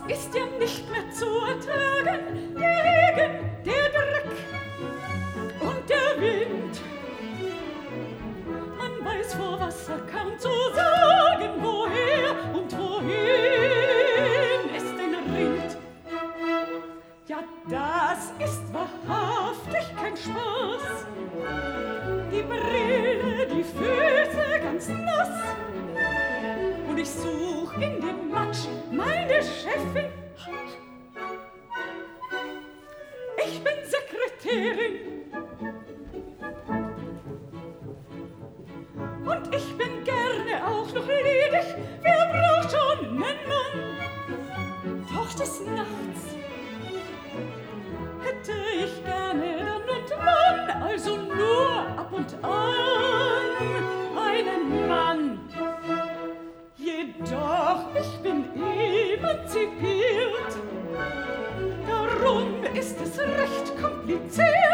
ist ja nicht mehr zu ertragen. Der Regen, der Dreck und der Wind. Man weiß vor Wasser kaum zu sagen, woher und wohin es denn rinnt. Ja, das ist wahrhaftig kein Spaß. Die Brille, die Füße ganz nass. Und ich such in dem Matsch meine Chefin. Ich bin Sekretärin. Und ich bin gerne auch noch ledig. Wer braucht schon einen Mann? Doch des Nachts hätte ich gerne dann und wann, also nur ab und an, einen Mann. Jedoch, ich bin emanzipiert, darum ist es recht kompliziert.